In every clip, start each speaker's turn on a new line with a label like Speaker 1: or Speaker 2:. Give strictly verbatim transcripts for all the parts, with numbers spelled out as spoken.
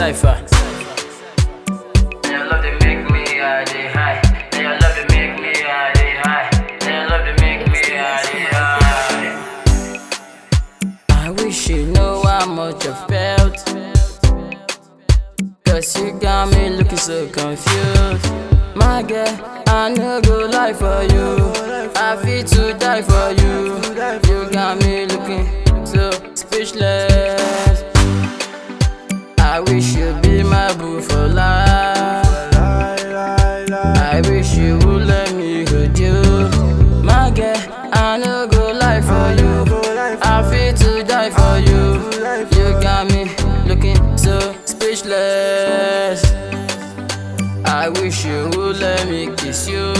Speaker 1: Cypher.
Speaker 2: Your love they make me I dey high. Your love they make me I dey high. Your love they make me I dey high.
Speaker 1: I wish you know how much I felt, cause you got me looking so confused. My girl, I no go lie for you, I feel to die for you. You got me looking so speechless. I wish you'd be my boo for life. I wish you would let me hold you. My girl, I no go lie for you, I feel to die for you. You got me looking so speechless. I wish you would let me kiss you,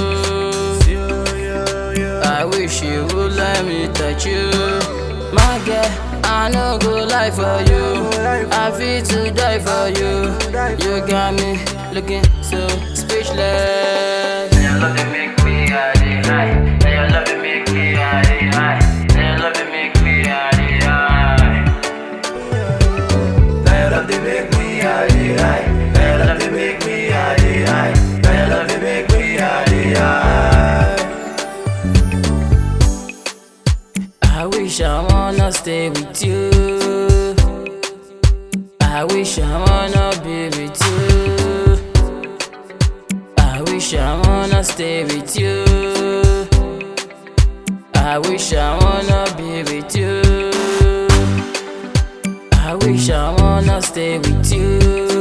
Speaker 1: I wish you would let me touch you. My girl, I no go lie for you, I feel to die for you. You got me looking so speechless.
Speaker 2: Your love they make me I dey high. Your love they make me I dey high. Your love they make me I dey high. Your love they make me I dey high. Your love they make me I dey high. Your love they make me I dey high.
Speaker 1: I wish I wanna stay with you, I wish I wanna be with you, I wish I wanna stay with you, I wish I wanna be with you, I wish I wanna stay with you,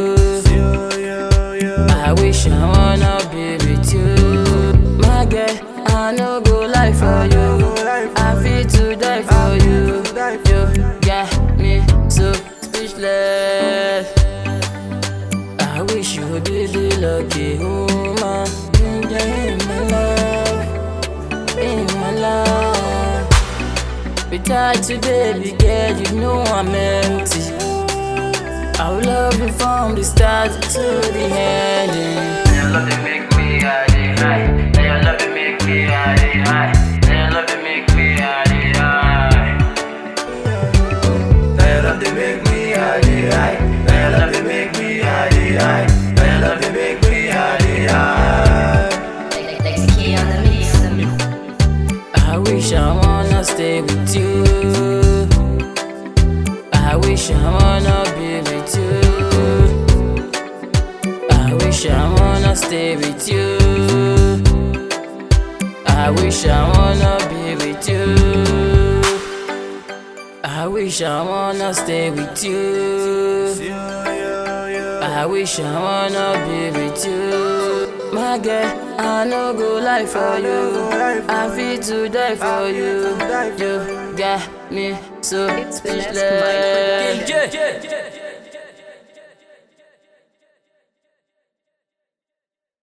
Speaker 1: I wish I wanna be with you. My girl, I no go lie for you, I feel to die for you. You got me so speechless. I wish you would be the lucky woman in my life, in my life. Without you, baby girl, you know I'm empty. I will love you from the start to the ending.
Speaker 2: Your love they make me I dey high. Your love they make me I dey high. Your love they make me I dey high. Your love they make me I dey high. Your love they make me I dey high. Your love they make me I dey high.
Speaker 1: I wish I wanna stay with you, I wish I wanna be with you, I wish I wanna stay with you, I wish I wanna be with you, I wish I wanna stay with you, I wish I wanna be with you. My girl, I no go lie for you, I feel to die for you. You got me so speechless.